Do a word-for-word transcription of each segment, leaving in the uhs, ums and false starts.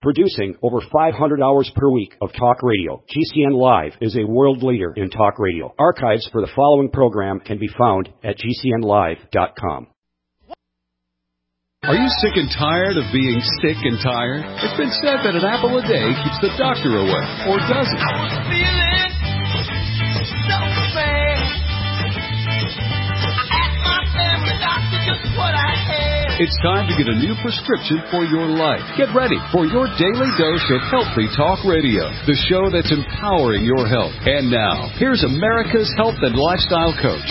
Producing over five hundred hours per week of talk radio, G C N Live is a world leader in talk radio. Archives for the following program can be found at G C N live dot com. Are you sick and tired of being sick and tired? It's been said that an apple a day keeps the doctor away, or does it? I was feeling so bad. I asked my family doctor just what I had. It's time to get a new prescription for your life. Get ready for your daily dose of Healthy Talk Radio, the show that's empowering your health. And now, here's America's health and lifestyle coach.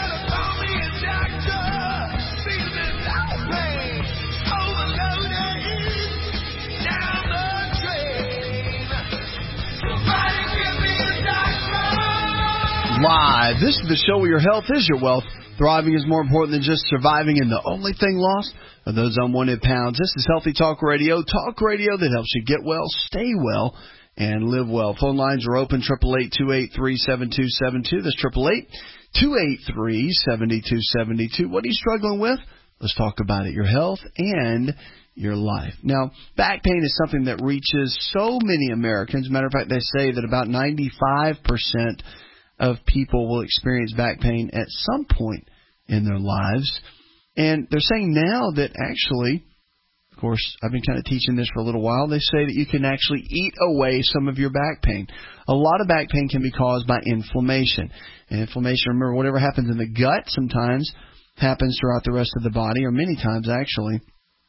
Live. This is the show where your health is your wealth. Thriving is more important than just surviving, and the only thing lost are those unwanted pounds. This is Healthy Talk Radio, talk radio that helps you get well, stay well, and live well. Phone lines are open, eight eight eight, two eight three, seven two seven two. That's eight eight eight, two eight three, seven two seven two. What are you struggling with? Let's talk about it, your health and your life. Now, back pain is something that reaches so many Americans. As a matter of fact, they say that about ninety-five percent of people will experience back pain at some point in their lives. And they're saying now that actually, of course, I've been kind of teaching this for a little while, they say that you can actually eat away some of your back pain. A lot of back pain can be caused by inflammation. And inflammation, remember, whatever happens in the gut sometimes happens throughout the rest of the body, or many times actually.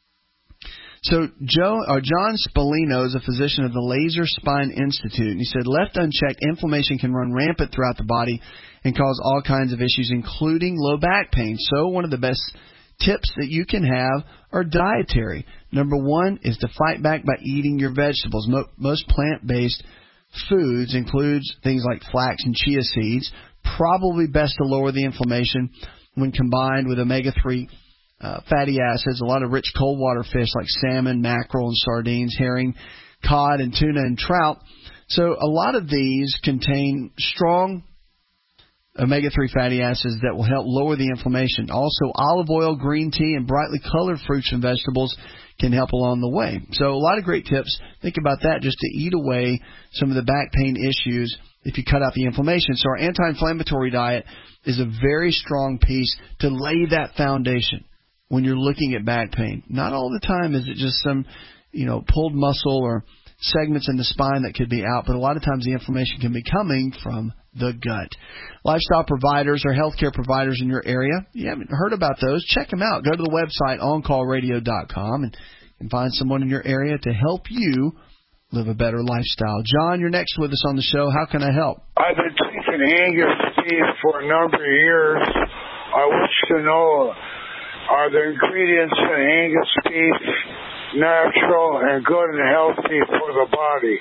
So Joe, or John Spallino is a physician of the Laser Spine Institute, and he said, left unchecked, inflammation can run rampant throughout the body and cause all kinds of issues, including low back pain. So one of the best tips that you can have are dietary. Number one is to fight back by eating your vegetables. Most plant-based foods includes things like flax and chia seeds. Probably best to lower the inflammation when combined with omega three Uh, fatty acids, a lot of rich cold water fish like salmon, mackerel, and sardines, herring, cod, and tuna, and trout. So a lot of these contain strong omega three fatty acids that will help lower the inflammation. Also, olive oil, green tea, and brightly colored fruits and vegetables can help along the way. So a lot of great tips. Think about that, just to eat away some of the back pain issues if you cut out the inflammation. So our anti-inflammatory diet is a very strong piece to lay that foundation when you're looking at back pain. Not all the time is it just some, you know, pulled muscle or segments in the spine that could be out, but a lot of times the inflammation can be coming from the gut. Lifestyle providers or healthcare providers in your area, you haven't heard about those, check them out. Go to the website on call radio dot com and, and find someone in your area to help you live a better lifestyle. John, you're next with us on the show. How can I help? I've been taking Angus beef for a number of years. I wish to know, are the ingredients in Angus beef natural and good and healthy for the body?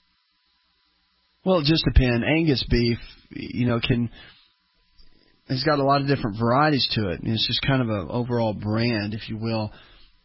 Well, it just depends. Angus beef, you know, can it's got a lot of different varieties to it. And it's just kind of an overall brand, if you will.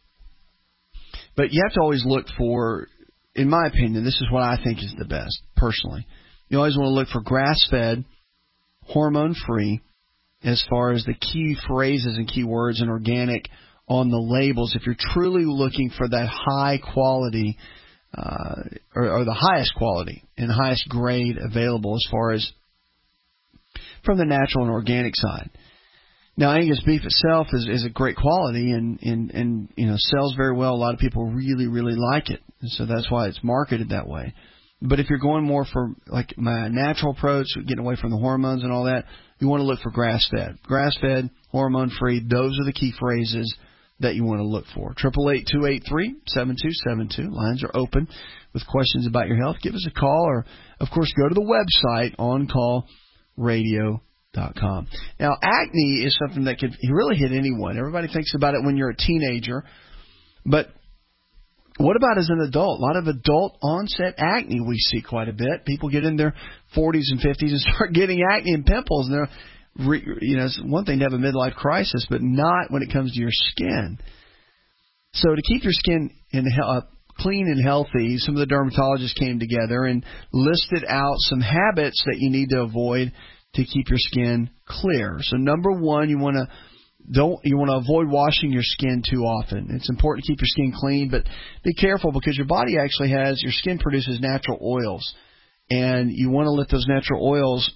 But you have to always look for, in my opinion, this is what I think is the best, personally. You always want to look for grass-fed, hormone-free, as far as the key phrases and key words and organic on the labels. If you're truly looking for that high quality uh, or, or the highest quality and highest grade available as far as from the natural and organic side. Now, Angus beef itself is, is a great quality and, and, and you know sells very well. A lot of people really, really like it, and so that's why it's marketed that way. But if you're going more for like my natural approach, getting away from the hormones and all that, you want to look for grass-fed. Grass-fed, hormone-free, those are the key phrases that you want to look for. eight eight eight, two eight three, seven two seven two. Lines are open with questions about your health. Give us a call or, of course, go to the website on call radio dot com. Now, acne is something that could really hit anyone. Everybody thinks about it when you're a teenager, but what about as an adult? A lot of adult onset acne we see quite a bit. People get in their forties and fifties and start getting acne and pimples. And they're, you know, it's one thing to have a midlife crisis, but not when it comes to your skin. So to keep your skin in uh, clean and healthy, some of the dermatologists came together and listed out some habits that you need to avoid to keep your skin clear. So number one, you want to don't you want to avoid washing your skin too often. It's important to keep your skin clean, but be careful because your body actually has, your skin produces natural oils, and you want to let those natural oils,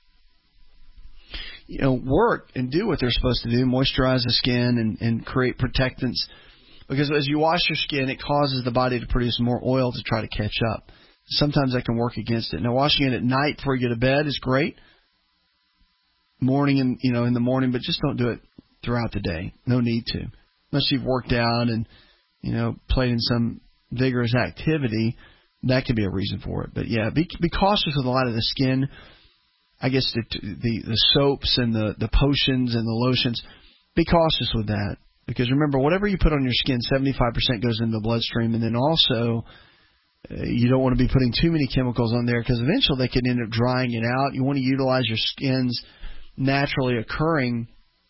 you know, work and do what they're supposed to do, moisturize the skin and, and create protectants. Because as you wash your skin, it causes the body to produce more oil to try to catch up. Sometimes that can work against it. Now, washing it at night before you go to bed is great. Morning and you know in the morning, but just don't do it throughout the day. No need to, unless you've worked out and you know played in some vigorous activity. That could be a reason for it. But yeah, be be cautious with a lot of the skin. I guess the the, the soaps and the the potions and the lotions. Be cautious with that because remember, whatever you put on your skin, seventy-five percent goes into the bloodstream, and then also uh, you don't want to be putting too many chemicals on there because eventually they can end up drying it out. You want to utilize your skin's naturally occurring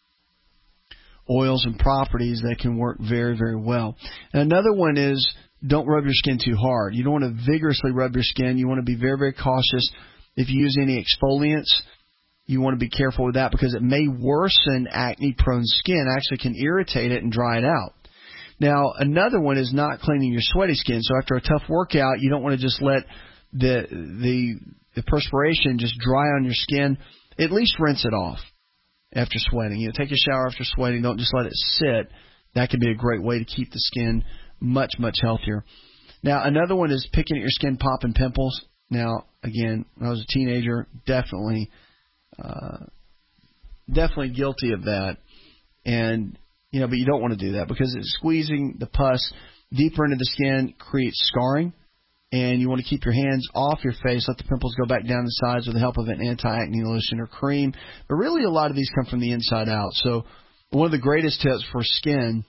oils and properties that can work very, very well. And another one is don't rub your skin too hard. You don't want to vigorously rub your skin. You want to be very, very cautious. If you use any exfoliants, you want to be careful with that because it may worsen acne-prone skin, actually can irritate it and dry it out. Now, another one is not cleaning your sweaty skin. So after a tough workout, you don't want to just let the the, the perspiration just dry on your skin. At least rinse it off after sweating. You know, take a shower after sweating. Don't just let it sit. That can be a great way to keep the skin much, much healthier. Now, another one is picking at your skin, popping pimples. Now, again, when I was a teenager, definitely, uh, definitely guilty of that. And, you know, but you don't want to do that because it's squeezing the pus deeper into the skin creates scarring. And you want to keep your hands off your face, let the pimples go back down the sides with the help of an anti-acne lotion or cream. But really a lot of these come from the inside out. So one of the greatest tips for skin,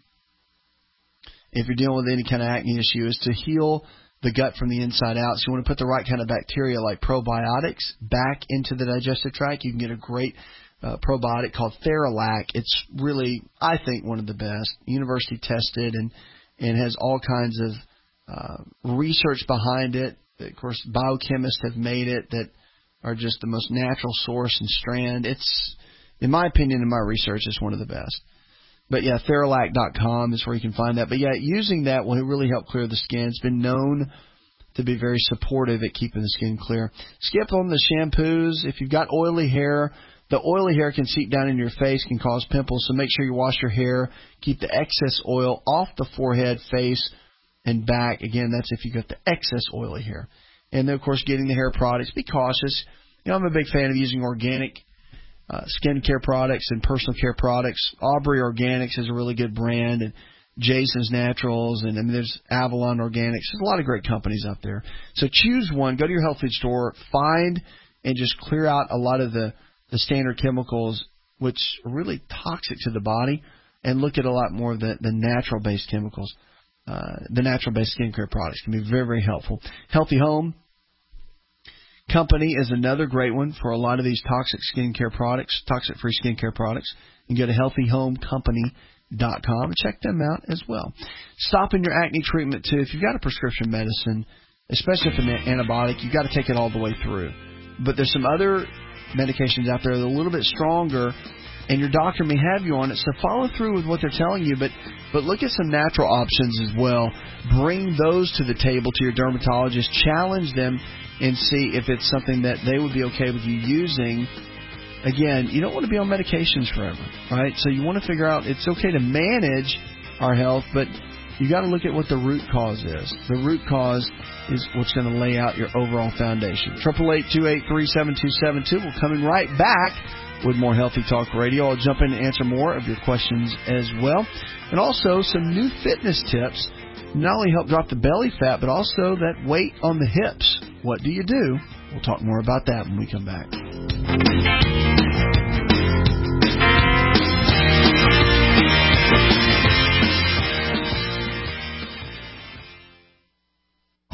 if you're dealing with any kind of acne issue, is to heal the gut from the inside out. So you want to put the right kind of bacteria like probiotics back into the digestive tract. You can get a great uh, probiotic called Theralac. It's really, I think, one of the best, university tested and, and has all kinds of Uh, research behind it. Of course, biochemists have made it that are just the most natural source and strand. It's, in my opinion, in my research, it's one of the best. But yeah, Theralac dot com is where you can find that. But yeah, using that will really help clear the skin. It's been known to be very supportive at keeping the skin clear. Skip on the shampoos. If you've got oily hair, the oily hair can seep down in your face, can cause pimples. So make sure you wash your hair. Keep the excess oil off the forehead, face, and back. Again, that's if you got the excess oily hair. And then, of course, getting the hair products. Be cautious. You know, I'm a big fan of using organic uh, skincare products and personal care products. Aubrey Organics is a really good brand, and Jason's Naturals, and I mean, there's Avalon Organics. There's a lot of great companies out there. So choose one. Go to your health food store. Find and just clear out a lot of the, the standard chemicals, which are really toxic to the body, and look at a lot more of the, the natural-based chemicals. Uh, the natural-based skincare products can be very, very helpful. Healthy Home Company is another great one for a lot of these toxic skincare products, toxic-free skincare products. You can go to healthy home company dot com and check them out as well. Stopping your acne treatment, too. If you've got a prescription medicine, especially if it's an antibiotic, you've got to take it all the way through. But there's some other medications out there that are a little bit stronger, and your doctor may have you on it, so follow through with what they're telling you, but but look at some natural options as well. Bring those to the table to your dermatologist. Challenge them and see if it's something that they would be okay with you using. Again, you don't want to be on medications forever, right? So you want to figure out it's okay to manage our health, but you got to look at what the root cause is. The root cause is what's going to lay out your overall foundation. eight eight eight, two eight three, seven two seven two. We're coming right back with more Healthy Talk Radio. I'll jump in and answer more of your questions as well. And also some new fitness tips. Not only help drop the belly fat, but also that weight on the hips. What do you do? We'll talk more about that when we come back.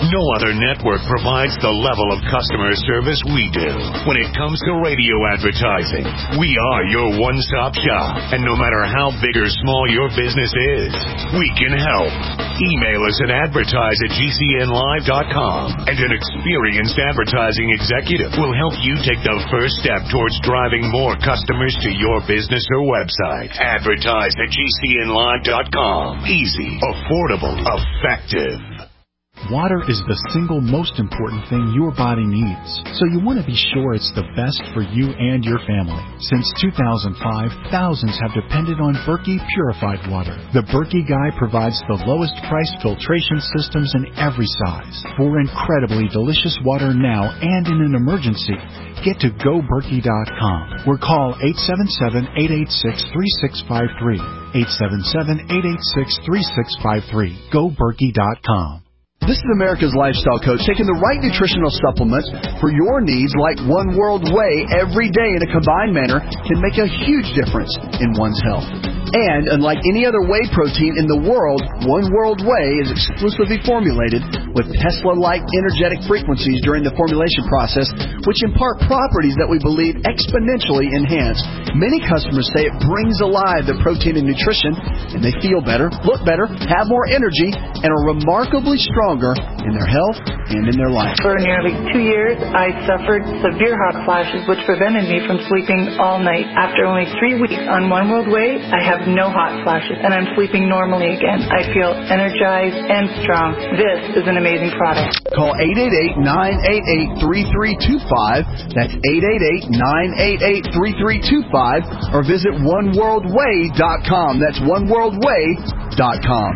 No other network provides the level of customer service we do. When it comes to radio advertising, we are your one-stop shop. And no matter how big or small your business is, we can help. Email us at advertise at G C N live dot com, and an experienced advertising executive will help you take the first step towards driving more customers to your business or website. Advertise at G C N live dot com. Easy, affordable, effective. Water is the single most important thing your body needs, so you want to be sure it's the best for you and your family. Since two thousand five, thousands have depended on Berkey purified water. The Berkey Guy provides the lowest priced filtration systems in every size. For incredibly delicious water now and in an emergency, get to go berkey dot com or call eight seven seven, eight eight six, three six five three. eight seven seven, eight eight six, three six five three. go berkey dot com. This is America's Lifestyle Coach, taking the right nutritional supplements for your needs, like One World Whey every day in a combined manner can make a huge difference in one's health. And unlike any other whey protein in the world, One World Whey is exclusively formulated with Tesla-like energetic frequencies during the formulation process, which impart properties that we believe exponentially enhance. Many customers say it brings alive the protein and nutrition, and they feel better, look better, have more energy, and are remarkably stronger in their health and in their life. For nearly two years, I suffered severe hot flashes, which prevented me from sleeping all night. After only three weeks on One World Whey, I have no hot flashes, and I'm sleeping normally again. I feel energized and strong. This is an amazing product. Call eight eight eight, nine eight eight, three three two five. That's eight eight eight, nine eight eight, three three two five. Or visit one world whey dot com. That's one world whey dot com.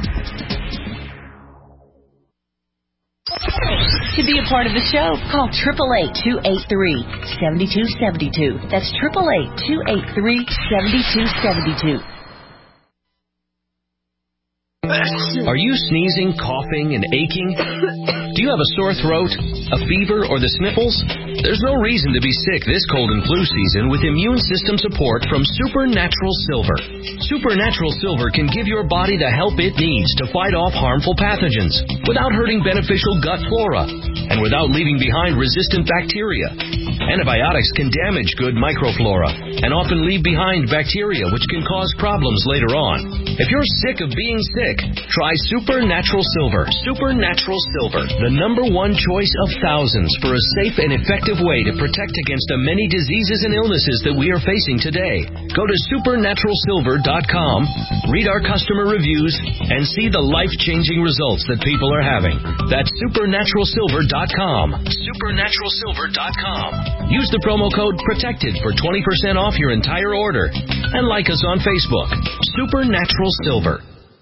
To be a part of the show, call eight eight eight, two eight three, seven two seven two. That's eight eight eight, two eight three, seven two seven two. Are you sneezing, coughing, and aching? Do you have a sore throat, a fever, or the sniffles? There's no reason to be sick this cold and flu season with immune system support from Supernatural Silver. Supernatural Silver can give your body the help it needs to fight off harmful pathogens without hurting beneficial gut flora and without leaving behind resistant bacteria. Antibiotics can damage good microflora and often leave behind bacteria which can cause problems later on. If you're sick of being sick, try Supernatural Silver. Supernatural Silver, the number one choice of thousands for a safe and effective way to protect against the many diseases and illnesses that we are facing today. Go to supernatural silver dot com, read our customer reviews, and see the life-changing results that people are having. That's supernatural silver dot com. supernatural silver dot com. Use the promo code PROTECTED for twenty percent off your entire order. And like us on Facebook. Supernatural Silver.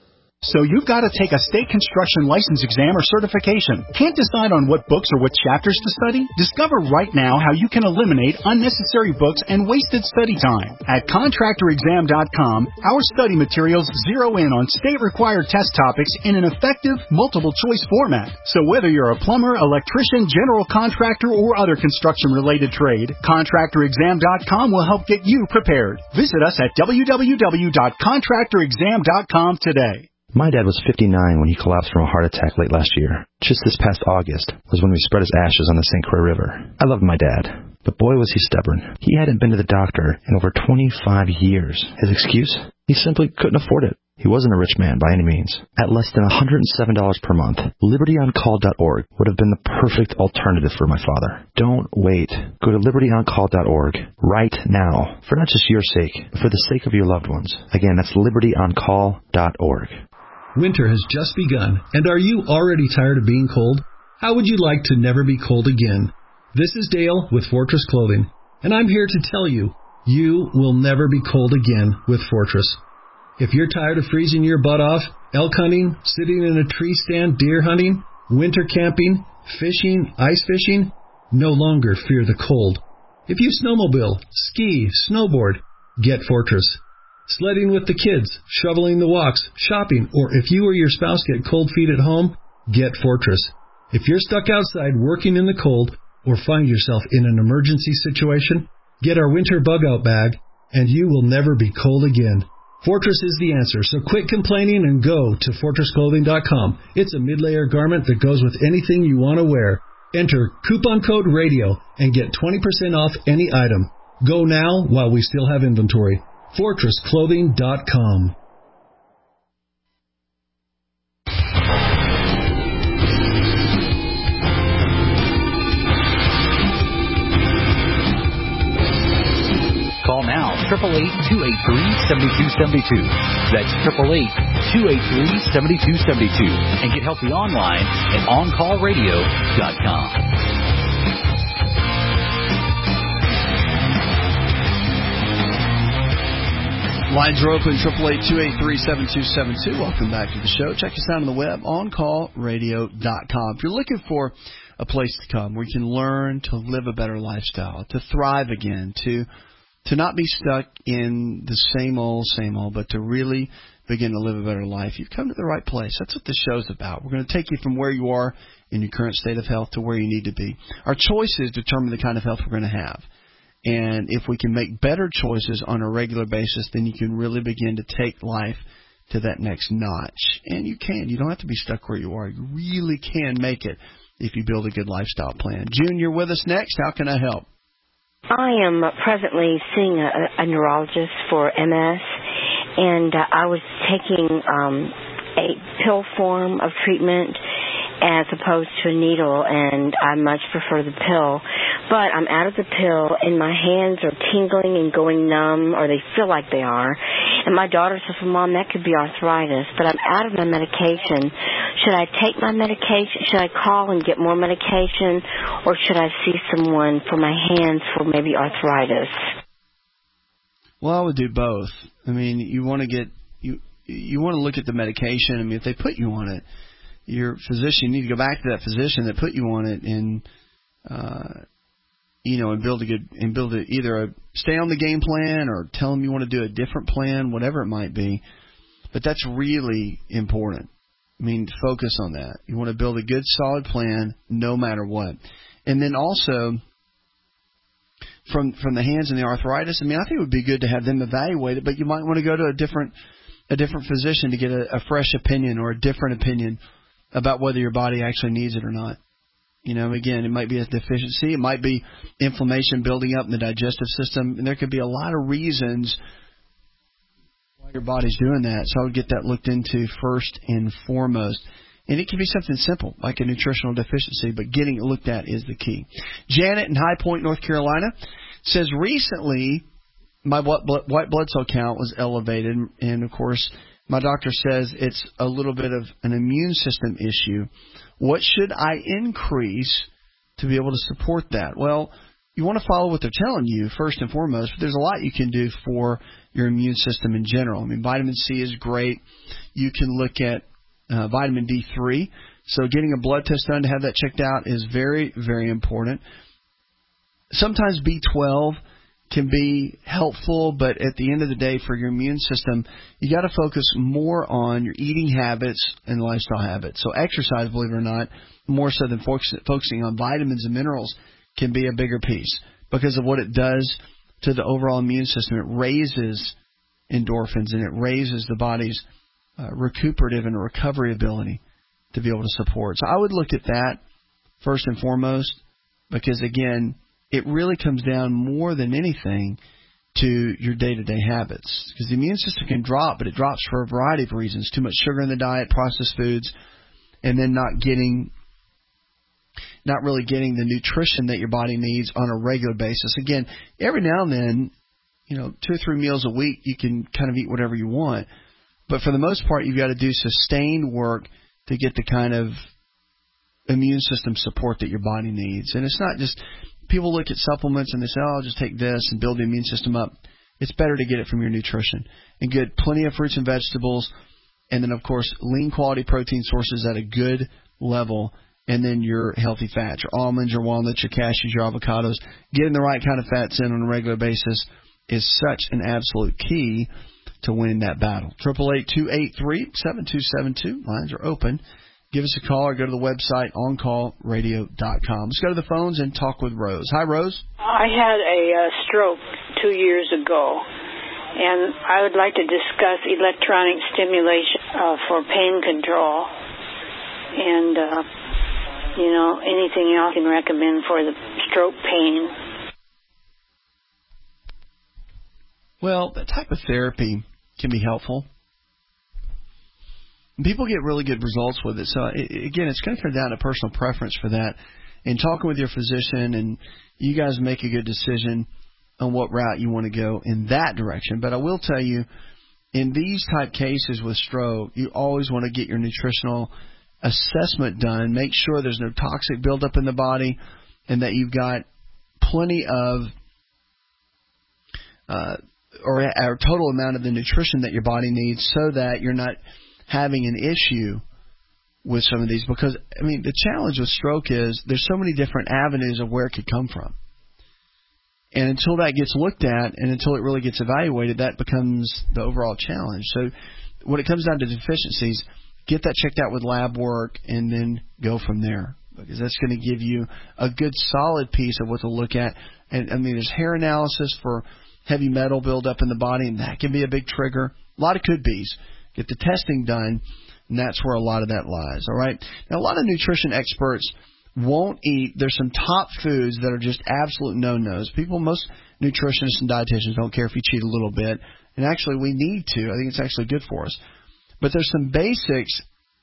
So you've got to take a state construction license exam or certification. Can't decide on what books or what chapters to study? Discover right now how you can eliminate unnecessary books and wasted study time. At contractor exam dot com, our study materials zero in on state-required test topics in an effective, multiple-choice format. So whether you're a plumber, electrician, general contractor, or other construction-related trade, contractor exam dot com will help get you prepared. Visit us at w w w dot contractor exam dot com today. My dad was fifty-nine when he collapsed from a heart attack late last year. Just this past August was when we spread his ashes on the Saint Croix River. I loved my dad, but boy was he stubborn. He hadn't been to the doctor in over twenty-five years. His excuse? He simply couldn't afford it. He wasn't a rich man by any means. At less than one hundred seven dollars per month, liberty on call dot org would have been the perfect alternative for my father. Don't wait. Go to liberty on call dot org right now, for not just your sake, but for the sake of your loved ones. Again, that's liberty on call dot org. Winter has just begun, and are you already tired of being cold? How would you like to never be cold again? This is Dale with Fortress Clothing, and I'm here to tell you, you will never be cold again with Fortress. If you're tired of freezing your butt off, elk hunting, sitting in a tree stand, deer hunting, winter camping, fishing, ice fishing, no longer fear the cold. If you snowmobile, ski, snowboard, get Fortress. Sledding with the kids, shoveling the walks, shopping, or if you or your spouse get cold feet at home, get Fortress. If you're stuck outside working in the cold or find yourself in an emergency situation, get our winter bug-out bag, and you will never be cold again. Fortress is the answer, so quit complaining and go to fortress clothing dot com. It's a mid-layer garment that goes with anything you want to wear. Enter coupon code radio and get twenty percent off any item. Go now while we still have inventory. fortress clothing dot com. Call now, eight eight eight, two eight three, seven two seven two. That's eight eight eight, two eight three, seven two seven two. And get healthy online at on call radio dot com. Lines are open, eight eight eight, two eight three, seven two seven two. Welcome back to the show. Check us out on the web, on call radio dot com. If you're looking for a place to come where you can learn to live a better lifestyle, to thrive again, to to not be stuck in the same old, same old, but to really begin to live a better life, you've come to the right place. That's what the show's about. We're going to take you from where you are in your current state of health to where you need to be. Our choices determine the kind of health we're going to have. And if we can make better choices on a regular basis, then you can really begin to take life to that next notch. And you can. You don't have to be stuck where you are. You really can make it if you build a good lifestyle plan. June, you're with us next. How can I help? I am presently seeing a, a neurologist for M S, and uh, I was taking um, a pill form of treatment as opposed to a needle, and I much prefer the pill. But I'm out of the pill, and my hands are tingling and going numb, or they feel like they are. And my daughter says, well, Mom, that could be arthritis, but I'm out of my medication. Should I take my medication? Should I call and get more medication, or should I see someone for my hands for maybe arthritis? Well, I would do both. I mean, you want to get you you want to look at the medication. I mean, if they put you on it, your physician, you need to go back to that physician that put you on it and uh, you know, and build a good and build a, either a stay on the game plan or tell them you want to do a different plan, whatever it might be. But that's really important. I mean, focus on that. You want to build a good, solid plan no matter what. And then also, from from the hands and the arthritis, I mean, I think it would be good to have them evaluate it, but you might want to go to a different a different physician to get a, a fresh opinion or a different opinion about whether your body actually needs it or not. You know, again, it might be a deficiency. It might be inflammation building up in the digestive system. And there could be a lot of reasons why your body's doing that. So I would get that looked into first and foremost. And it can be something simple, like a nutritional deficiency, but getting it looked at is the key. Janet in High Point, North Carolina, says recently my white blood cell count was elevated. And, of course, my doctor says it's a little bit of an immune system issue. What should I increase to be able to support that? Well, you want to follow what they're telling you first and foremost, but there's a lot you can do for your immune system in general. I mean, vitamin C is great. You can look at uh, vitamin D three. So getting a blood test done to have that checked out is very, very important. Sometimes B twelve can be helpful, but at the end of the day, for your immune system, you got to focus more on your eating habits and lifestyle habits. So exercise, believe it or not, more so than focus, focusing on vitamins and minerals, can be a bigger piece because of what it does to the overall immune system. It raises endorphins and it raises the body's uh, recuperative and recovery ability to be able to support. So I would look at that first and foremost because, again, it really comes down more than anything to your day-to-day habits. Because the immune system can drop, but it drops for a variety of reasons. Too much sugar in the diet, processed foods, and then not getting, not really getting the nutrition that your body needs on a regular basis. Again, every now and then, you know, two or three meals a week, you can kind of eat whatever you want. But for the most part, you've got to do sustained work to get the kind of immune system support that your body needs. And it's not just... People look at supplements and they say, oh, I'll just take this and build the immune system up. It's better to get it from your nutrition and get plenty of fruits and vegetables. And then, of course, lean quality protein sources at a good level. And then your healthy fats, your almonds, your walnuts, your cashews, your avocados. Getting the right kind of fats in on a regular basis is such an absolute key to winning that battle. eight eight eight, two eight three, seven two seven two. Lines are open. Give us a call or go to the website, on call radio dot com. Let's go to the phones and talk with Rose. Hi, Rose. I had a uh, stroke two years ago, And I would like to discuss electronic stimulation uh, for pain control. And, uh, you know, anything else you can recommend for the stroke pain. Well, that type of therapy can be helpful. People get really good results with it. So, again, it's going to come down to personal preference for that. And talking with your physician, and you guys make a good decision on what route you want to go in that direction. But I will tell you, in these type cases with stroke, you always want to get your nutritional assessment done. Make sure there's no toxic buildup in the body and that you've got plenty of uh, or a total amount of the nutrition that your body needs so that you're not having an issue with some of these. Because, I mean, the challenge with stroke is there's so many different avenues of where it could come from. And until that gets looked at and until it really gets evaluated, that becomes the overall challenge. So when it comes down to deficiencies, get that checked out with lab work and then go from there, because that's going to give you a good solid piece of what to look at. And, I mean, there's hair analysis for heavy metal buildup in the body, and that can be a big trigger. A lot of could-be's. Get the testing done, and that's where a lot of that lies, all right? Now, a lot of nutrition experts won't eat. There's some top foods that are just absolute no-nos. People, most nutritionists and dietitians don't care if you cheat a little bit. And actually, we need to. I think it's actually good for us. But there's some basics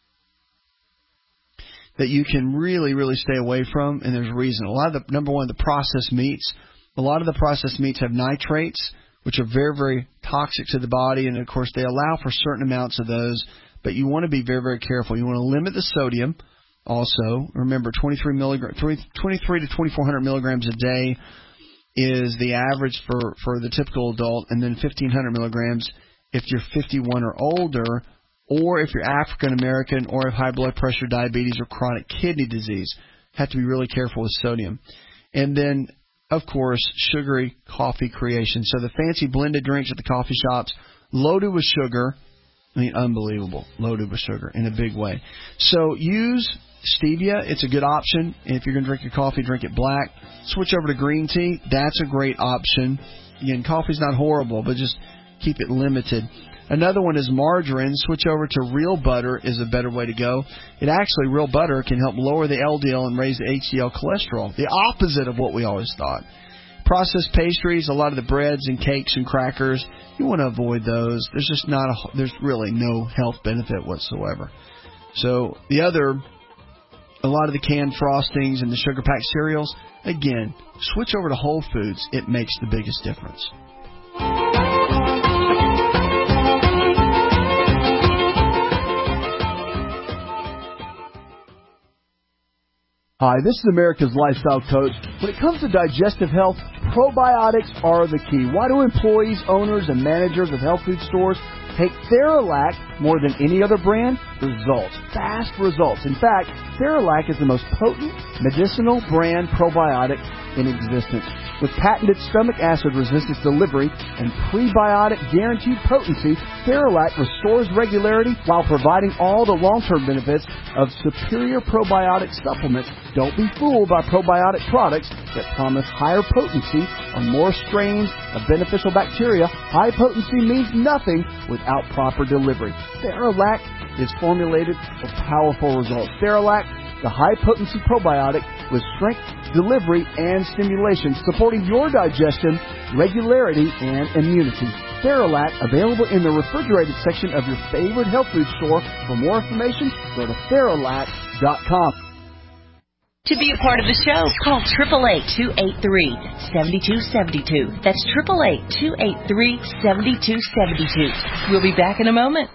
that you can really, really stay away from, and there's a reason. A lot of the, number one, the processed meats. A lot of the processed meats have nitrates, which are very, very toxic to the body. And, of course, they allow for certain amounts of those. But you want to be very, very careful. You want to limit the sodium. Also, remember, twenty-three milligram, twenty-three to twenty-four hundred milligrams a day is the average for, for the typical adult, and then fifteen hundred milligrams if you're fifty-one or older, or if you're African American, or have high blood pressure, diabetes, or chronic kidney disease. Have to be really careful with sodium. And then, of course, sugary coffee creation. So the fancy blended drinks at the coffee shops, loaded with sugar. I mean, unbelievable. Loaded with sugar in a big way. So use stevia. It's a good option. And if you're going to drink your coffee, drink it black. Switch over to green tea. That's a great option. Again, coffee's not horrible, but just keep it limited. Another one is margarine. Switch over to real butter is a better way to go. It actually, real butter can help lower the L D L and raise the H D L cholesterol. The opposite of what we always thought. Processed pastries, a lot of the breads and cakes and crackers, you want to avoid those. There's just not a, there's really no health benefit whatsoever. So the other, a lot of the canned frostings and the sugar-packed cereals, again, switch over to Whole Foods. It makes the biggest difference. Hi, this is America's Lifestyle Coach. When it comes to digestive health, probiotics are the key. Why do employees, owners, and managers of health food stores take Theralac more than any other brand? Results. Fast results. In fact, Theralac is the most potent medicinal brand probiotic in existence. With patented stomach acid resistance delivery and prebiotic guaranteed potency, Theralac restores regularity while providing all the long-term benefits of superior probiotic supplements. Don't be fooled by probiotic products that promise higher potency or more strains of beneficial bacteria. High potency means nothing without proper delivery. Theralac is formulated for powerful results. Theralac, the high-potency probiotic with strength, delivery, and stimulation, supporting your digestion, regularity, and immunity. Theralac, available in the refrigerated section of your favorite health food store. For more information, go to Theralac dot com. To be a part of the show, call eight eight eight, two eight three, seven two seven two. That's eight eight eight, two eight three, seven two seven two. We'll be back in a moment.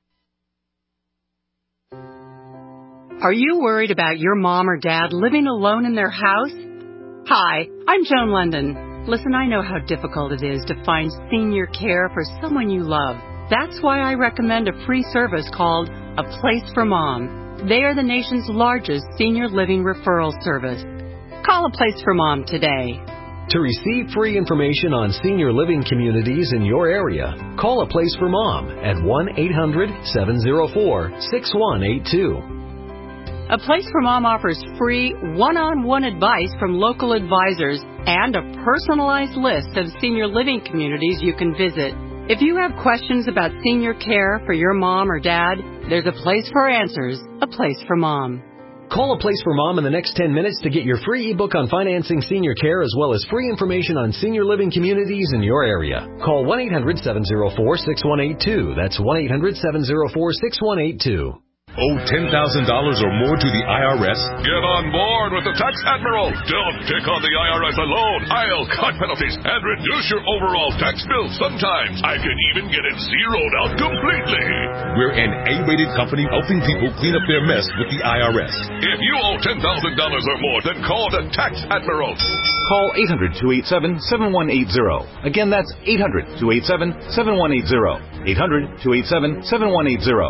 Are you worried about your mom or dad living alone in their house? Hi, I'm Joan London. Listen, I know how difficult it is to find senior care for someone you love. That's why I recommend a free service called A Place for Mom. They are the nation's largest senior living referral service. Call A Place for Mom today. To receive free information on senior living communities in your area, call A Place for Mom at one eight hundred, seven oh four, six one eight two. A Place for Mom offers free one-on-one advice from local advisors and a personalized list of senior living communities you can visit. If you have questions about senior care for your mom or dad, there's a place for answers, a place for mom. Call A Place for Mom in the next ten minutes to get your free ebook on financing senior care as well as free information on senior living communities in your area. Call one eight hundred seven oh four six one eight two. That's one eight hundred seven oh four six one eight two. Owe ten thousand dollars or more to the I R S? Get on board with the Tax Admiral. Don't pick on the I R S alone. I'll cut penalties and reduce your overall tax bill. Sometimes I can even get it zeroed out completely. We're an A-rated company helping people clean up their mess with the I R S. If you owe ten thousand dollars or more, then call the Tax Admiral. Call eight hundred two eight seven seven one eight zero. Again, that's eight hundred two eight seven seven one eight zero. eight hundred two eight seven seven one eight zero.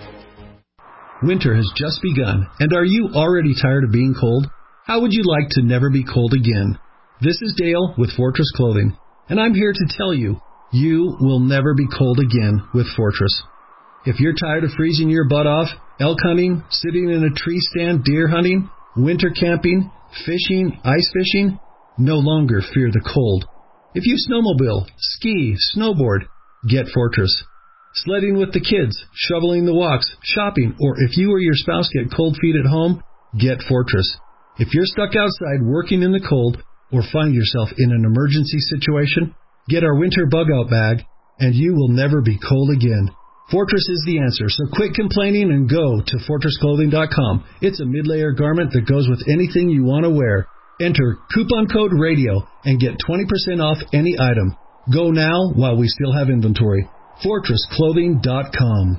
Winter has just begun, and are you already tired of being cold? How would you like to never be cold again? This is Dale with Fortress Clothing, and I'm here to tell you, you will never be cold again with Fortress. If you're tired of freezing your butt off, elk hunting, sitting in a tree stand, deer hunting, winter camping, fishing, ice fishing, no longer fear the cold. If you snowmobile, ski, snowboard, get Fortress. Sledding with the kids, shoveling the walks, shopping, or if you or your spouse get cold feet at home, get Fortress. If you're stuck outside working in the cold or find yourself in an emergency situation, get our winter bug-out bag, and you will never be cold again. Fortress is the answer, so quit complaining and go to fortress clothing dot com. It's a mid-layer garment that goes with anything you want to wear. Enter coupon code RADIO and get twenty percent off any item. Go now while we still have inventory. fortress clothing dot com.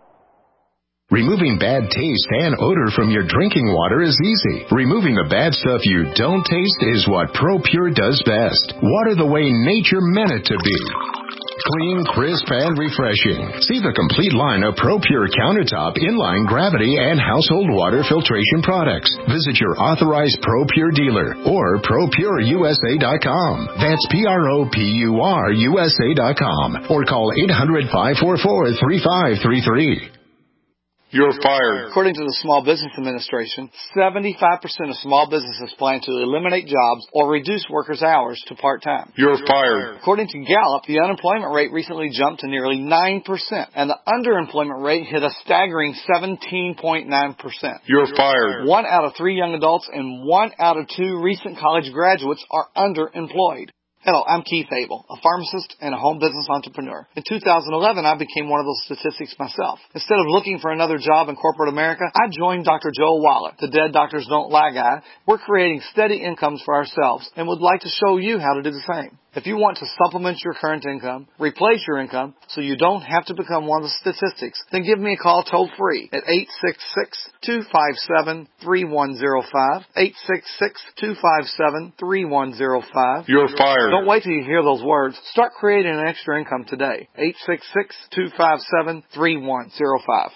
Removing bad taste and odor from your drinking water is easy. Removing the bad stuff you don't taste is what ProPure does best. Water the way nature meant it to be. Clean, crisp, and refreshing. See the complete line of ProPure countertop, inline, gravity, and household water filtration products. Visit your authorized ProPure dealer or pro pure U S A dot com. That's P R O P U R U S A dot com. Or call eight hundred five four four three five three three. You're fired. According to the Small Business Administration, seventy-five percent of small businesses plan to eliminate jobs or reduce workers' hours to part-time. You're fired. According to Gallup, the unemployment rate recently jumped to nearly nine percent, and the underemployment rate hit a staggering seventeen point nine percent. You're fired. One out of three young adults and one out of two recent college graduates are underemployed. Hello, I'm Keith Abel, a pharmacist and a home business entrepreneur. In two thousand eleven, I became one of those statistics myself. Instead of looking for another job in corporate America, I joined Doctor Joel Wallach, the Dead Doctors Don't Lie guy. We're creating steady incomes for ourselves and would like to show you how to do the same. If you want to supplement your current income, replace your income, so you don't have to become one of the statistics, then give me a call toll free at eight six six, two five seven, three one zero five, eight six six, two five seven, three one zero five. You're fired. Don't wait till you hear those words. Start creating an extra income today. eight six six, two five seven, three one zero five.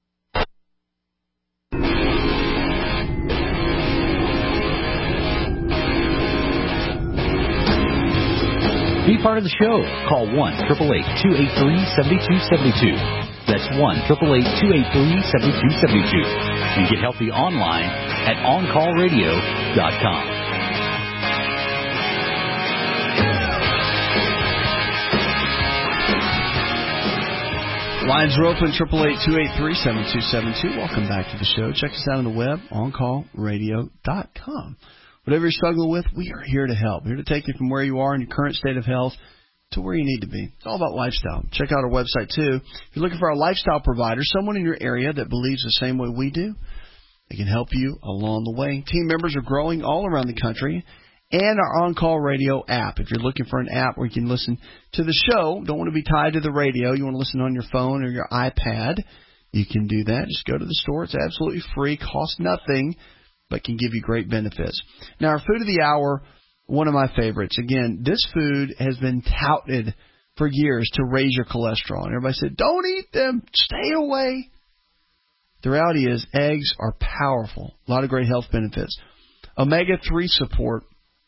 Be part of the show. Call one eight eight eight, two eight three, seven two seven two. That's one eight eight eight, two eight three, seven two seven two. And get healthy online at on call radio dot com. Lines are open, eight eight eight, two eight three, seven two seven two. Welcome back to the show. Check us out on the web, on call radio dot com. Whatever you're struggling with, we are here to help. Here to take you from where you are in your current state of health to where you need to be. It's all about lifestyle. Check out our website, too. If you're looking for a lifestyle provider, someone in your area that believes the same way we do, they can help you along the way. Team members are growing all around the country, and our On-Call Radio app. If you're looking for an app where you can listen to the show, don't want to be tied to the radio, you want to listen on your phone or your iPad, you can do that. Just go to the store. It's absolutely free, costs nothing, but can give you great benefits. Now, our food of the hour, one of my favorites. Again, this food has been touted for years to raise your cholesterol. And everybody said, don't eat them. Stay away. The reality is eggs are powerful. A lot of great health benefits. omega three support.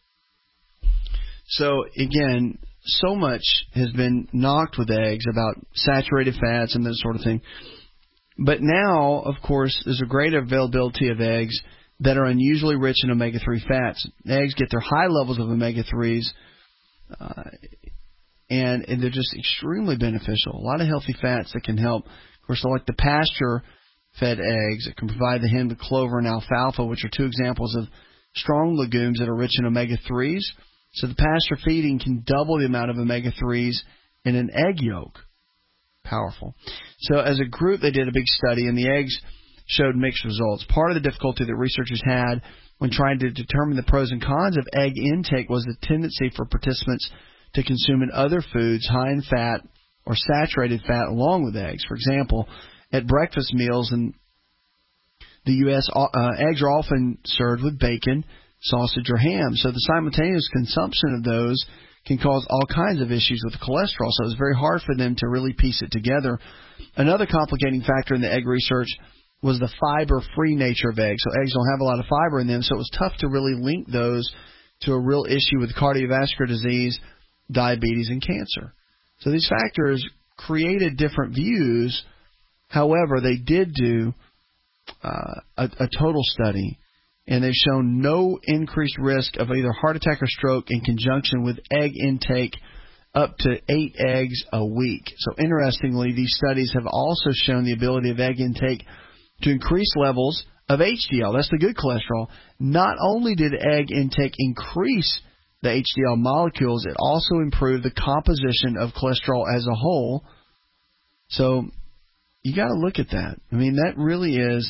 So, again, so much has been knocked with eggs about saturated fats and that sort of thing. But now, of course, there's a great availability of eggs that are unusually rich in omega three fats. Eggs get their high levels of omega threes uh, and, and they're just extremely beneficial. A lot of healthy fats that can help. Of course, I like the pasture-fed eggs that can provide the hen with clover and alfalfa, which are two examples of strong legumes that are rich in omega threes. So the pasture feeding can double the amount of omega threes in an egg yolk. Powerful. So as a group, they did a big study, and the eggs showed mixed results. Part of the difficulty that researchers had when trying to determine the pros and cons of egg intake was the tendency for participants to consume in other foods high in fat or saturated fat along with eggs. For example, at breakfast meals in the U S, uh, eggs are often served with bacon, sausage, or ham. So the simultaneous consumption of those can cause all kinds of issues with cholesterol. So it was very hard for them to really piece it together. Another complicating factor in the egg research was the fiber-free nature of eggs. So eggs don't have a lot of fiber in them, so it was tough to really link those to a real issue with cardiovascular disease, diabetes, and cancer. So these factors created different views. However, they did do uh, a, a total study, and they've shown no increased risk of either heart attack or stroke in conjunction with egg intake up to eight eggs a week. So interestingly, these studies have also shown the ability of egg intake to increase levels of H D L. That's the good cholesterol. Not only did egg intake increase the H D L molecules, it also improved the composition of cholesterol as a whole. So you got to look at that. I mean, that really is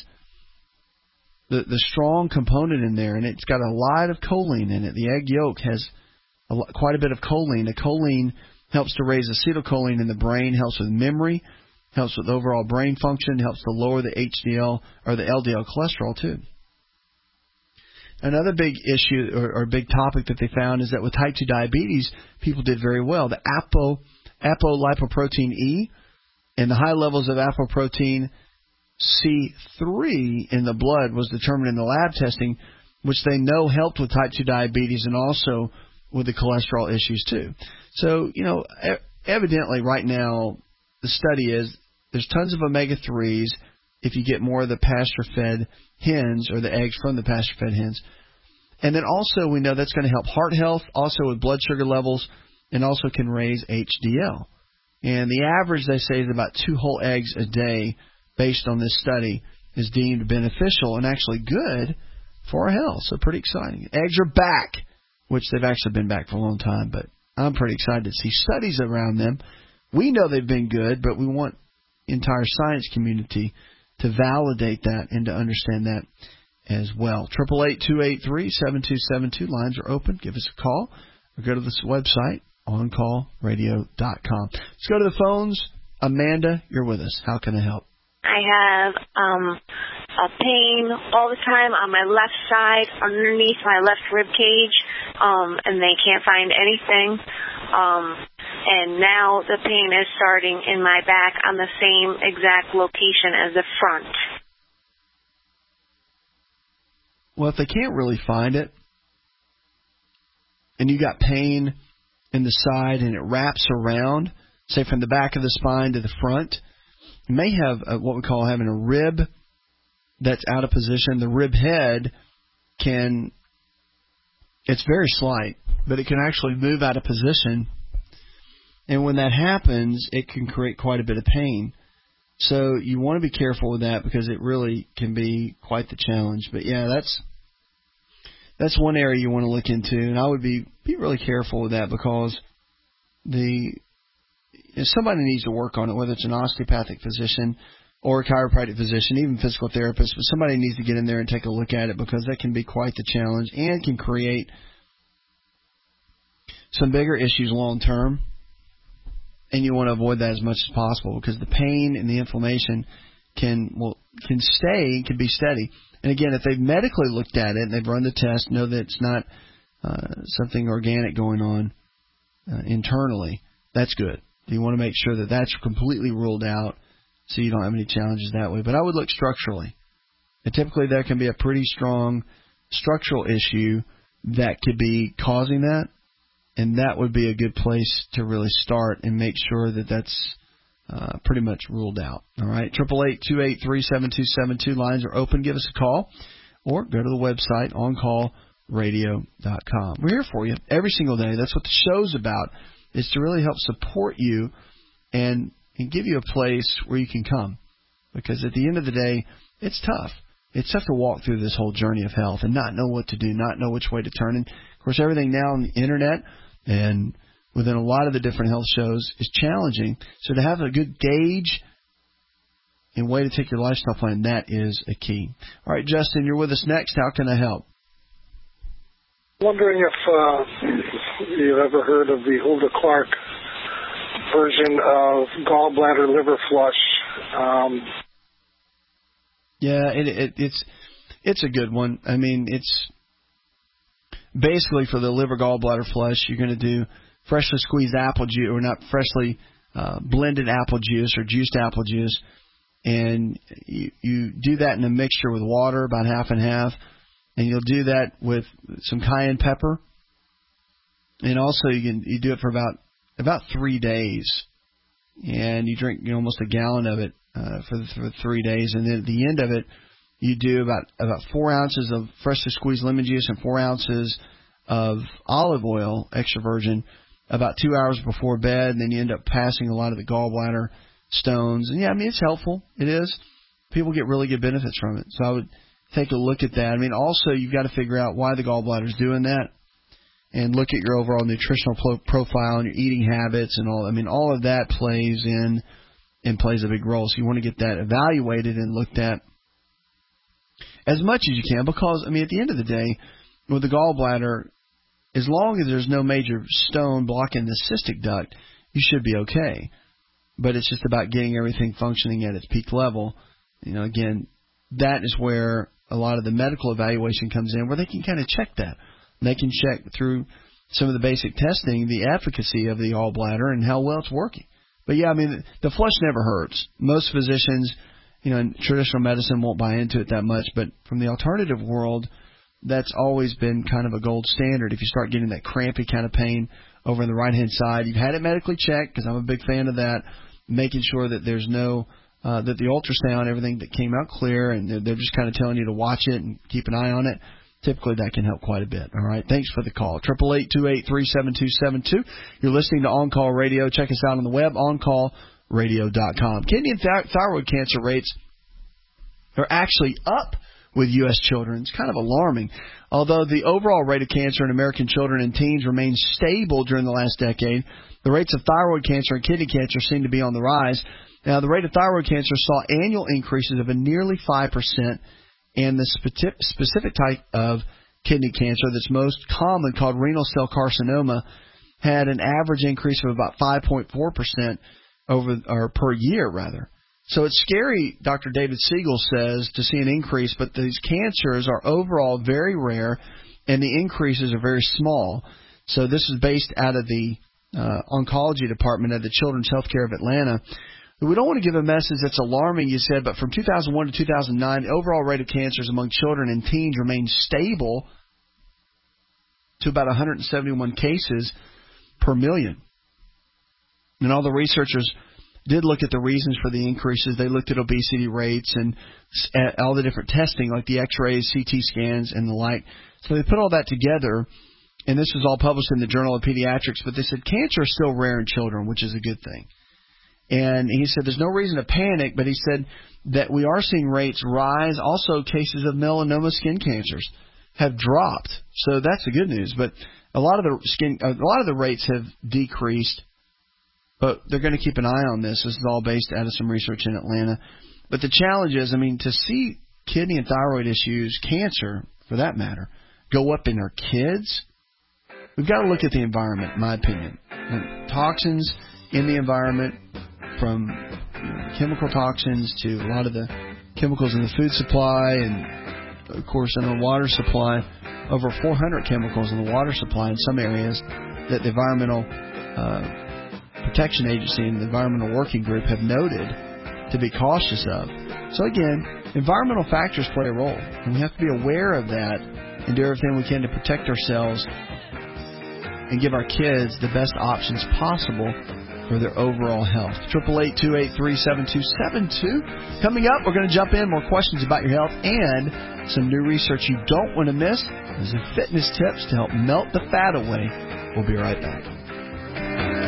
the the strong component in there, and it's got a lot of choline in it. The egg yolk has a lot, quite a bit of choline. The choline helps to raise acetylcholine in the brain, helps with memory, helps with overall brain function, helps to lower the H D L or the L D L cholesterol too. Another big issue or, or big topic that they found is that with type two diabetes, people did very well. The apo, apolipoprotein E and the high levels of apoprotein C three in the blood was determined in the lab testing, which they know helped with type two diabetes and also with the cholesterol issues too. So, you know, evidently right now the study is there's tons of omega threes if you get more of the pasture-fed hens or the eggs from the pasture-fed hens. And then also we know that's going to help heart health, also with blood sugar levels, and also can raise H D L. And the average, they say, is about two whole eggs a day based on this study is deemed beneficial and actually good for our health. So pretty exciting. Eggs are back, which they've actually been back for a long time, but I'm pretty excited to see studies around them. We know they've been good, but we want the entire science community to validate that and to understand that as well. eight eight eight, two eight three, seven two seven two. Lines are open. Give us a call or go to this website, on call radio dot com. Let's go to the phones. Amanda, you're with us. How can I help? I have um, a pain all the time on my left side, underneath my left rib cage, um, and they can't find anything. Um, and now the pain is starting in my back on the same exact location as the front. Well, if they can't really find it, and you got pain in the side and it wraps around, say from the back of the spine to the front, you may have a, what we call having a rib that's out of position. The rib head can, it's very slight, but it can actually move out of position. And when that happens, it can create quite a bit of pain. So you want to be careful with that because it really can be quite the challenge. But yeah, that's that's one area you want to look into, and I would be be really careful with that because the if somebody needs to work on it, whether it's an osteopathic physician or a chiropractic physician, even physical therapist, but somebody needs to get in there and take a look at it because that can be quite the challenge and can create some bigger issues long term. And you want to avoid that as much as possible because the pain and the inflammation can well can stay, can be steady. And again, if they've medically looked at it and they've run the test, know that it's not uh, something organic going on uh, internally, that's good. You want to make sure that that's completely ruled out so you don't have any challenges that way. But I would look structurally. And typically there can be a pretty strong structural issue that could be causing that. And that would be a good place to really start and make sure that that's uh, pretty much ruled out. All right, eight eight eight, two eight three, seven two seven two. Lines are open. Give us a call or go to the website, on call radio dot com. We're here for you every single day. That's what the show's about. is to really help support you and, and give you a place where you can come. Because at the end of the day, it's tough. It's tough to walk through this whole journey of health and not know what to do, not know which way to turn. And, of course, everything now on the Internet and within a lot of the different health shows is challenging. So to have a good gauge and way to take your lifestyle plan, that is a key. All right, Justin, you're with us next. How can I help? Wondering if uh, you've ever heard of the Hulda Clark version of gallbladder liver flush. Um, yeah, it, it, it's it's a good one. I mean, it's basically for the liver gallbladder flush, you're going to do freshly squeezed apple juice, or not freshly uh, blended apple juice or juiced apple juice, and you, you do that in a mixture with water, about half and half, and you'll do that with some cayenne pepper, and also you can you do it for about about three days, and you drink you know, almost a gallon of it uh, for, the, for three days, and then at the end of it, you do about about four ounces of freshly squeezed lemon juice and four ounces of olive oil, extra virgin, about two hours before bed, and then you end up passing a lot of the gallbladder stones. And yeah, I mean, it's helpful. It is. People get really good benefits from it. So I would take a look at that. I mean, also, you've got to figure out why the gallbladder is doing that and look at your overall nutritional pro- profile and your eating habits and all. I mean, all of that plays in and plays a big role. So you want to get that evaluated and looked at as much as you can, because, I mean, at the end of the day, with the gallbladder, as long as there's no major stone blocking the cystic duct, you should be okay. But it's just about getting everything functioning at its peak level. You know, again, that is where a lot of the medical evaluation comes in, where they can kind of check that. And they can check through some of the basic testing the efficacy of the gallbladder and how well it's working. But, yeah, I mean, the flush never hurts. Most physicians, you know, in traditional medicine won't buy into it that much. But from the alternative world, that's always been kind of a gold standard. If you start getting that crampy kind of pain over on the right-hand side, you've had it medically checked, because I'm a big fan of that, making sure that there's no, uh, that the ultrasound, everything that came out clear, and they're, they're just kind of telling you to watch it and keep an eye on it. Typically, that can help quite a bit. All right. Thanks for the call. eight eight eight, two eight three, seven two seven two. You're listening to On Call Radio. Check us out on the web, on call radio dot com. Kidney and th- thyroid cancer rates are actually up with U S children. It's kind of alarming. Although the overall rate of cancer in American children and teens remained stable during the last decade, the rates of thyroid cancer and kidney cancer seem to be on the rise. Now, the rate of thyroid cancer saw annual increases of a nearly five percent, and the spe- specific type of kidney cancer that's most common, called renal cell carcinoma, had an average increase of about five point four percent over or per year, rather. So it's scary, Doctor David Siegel says, to see an increase, but these cancers are overall very rare, and the increases are very small. So this is based out of the uh, oncology department at the Children's Healthcare of Atlanta. We don't want to give a message that's alarming, you said, but from two thousand one to two thousand nine, the overall rate of cancers among children and teens remained stable to about one hundred seventy-one cases per million. And all the researchers did look at the reasons for the increases. They looked at obesity rates and at all the different testing, like the x-rays, C T scans, and the like. So they put all that together, and this was all published in the Journal of Pediatrics, but they said cancer is still rare in children, which is a good thing. And he said there's no reason to panic, but he said that we are seeing rates rise. Also, cases of melanoma skin cancers have dropped. So that's the good news. But a lot of the skin, a lot of the rates have decreased. But they're going to keep an eye on this. This is all based out of some research in Atlanta. But the challenge is, I mean, to see kidney and thyroid issues, cancer for that matter, go up in our kids, we've got to look at the environment, in my opinion. And toxins in the environment, from you know, chemical toxins to a lot of the chemicals in the food supply and, of course, in the water supply. Over four hundred chemicals in the water supply in some areas that the Environmental uh, Protection Agency and the Environmental Working Group have noted to be cautious of. So, again, environmental factors play a role, and we have to be aware of that and do everything we can to protect ourselves and give our kids the best options possible for their overall health. eight eight eight, two eight three, seven two seven two. Coming up, we're going to jump in, more questions about your health, and some new research you don't want to miss. There's some fitness tips to help melt the fat away. We'll be right back.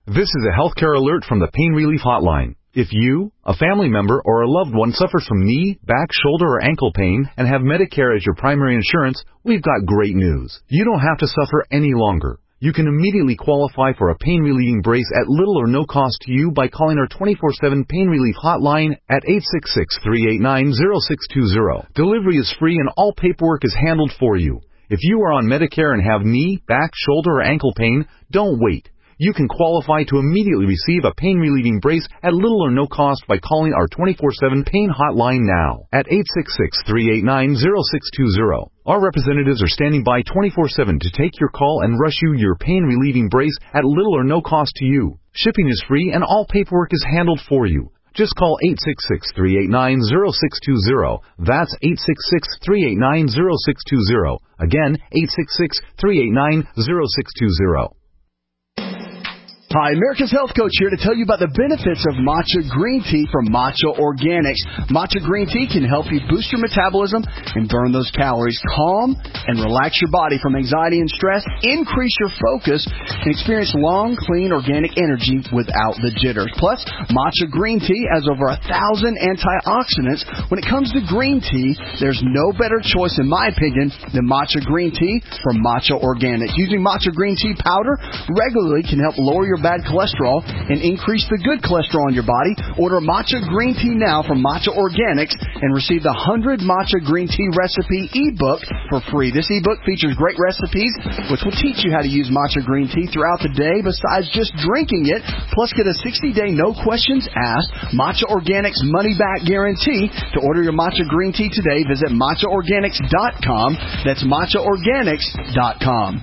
This is a healthcare alert from the Pain Relief Hotline. If you, a family member, or a loved one suffers from knee, back, shoulder, or ankle pain and have Medicare as your primary insurance, we've got great news. You don't have to suffer any longer. You can immediately qualify for a pain-relieving brace at little or no cost to you by calling our twenty-four seven Pain Relief Hotline at eight six six, three eight nine, zero six two zero. Delivery is free and all paperwork is handled for you. If you are on Medicare and have knee, back, shoulder, or ankle pain, don't wait. You can qualify to immediately receive a pain-relieving brace at little or no cost by calling our twenty-four seven Pain Hotline now at eight six six, three eight nine, zero six two zero. Our representatives are standing by twenty-four seven to take your call and rush you your pain-relieving brace at little or no cost to you. Shipping is free and all paperwork is handled for you. Just call eight six six, three eight nine, zero six two zero. That's eight six six, three eight nine, zero six two zero. Again, eight six six, three eight nine, zero six two zero. Hi, America's Health Coach here to tell you about the benefits of matcha green tea from Matcha Organics. Matcha green tea can help you boost your metabolism and burn those calories, calm and relax your body from anxiety and stress, increase your focus, and experience long, clean, organic energy without the jitters. Plus, matcha green tea has over a thousand antioxidants. When it comes to green tea, there's no better choice, in my opinion, than matcha green tea from Matcha Organics. Using matcha green tea powder regularly can help lower your bad cholesterol and increase the good cholesterol in your body. Order matcha green tea now from Matcha Organics and receive the one hundred Matcha Green Tea Recipe ebook for free. This ebook features great recipes which will teach you how to use matcha green tea throughout the day besides just drinking it. Plus, get a sixty day no questions asked Matcha Organics money back guarantee. To order your matcha green tea today, visit matcha organics dot com. That's matcha organics dot com.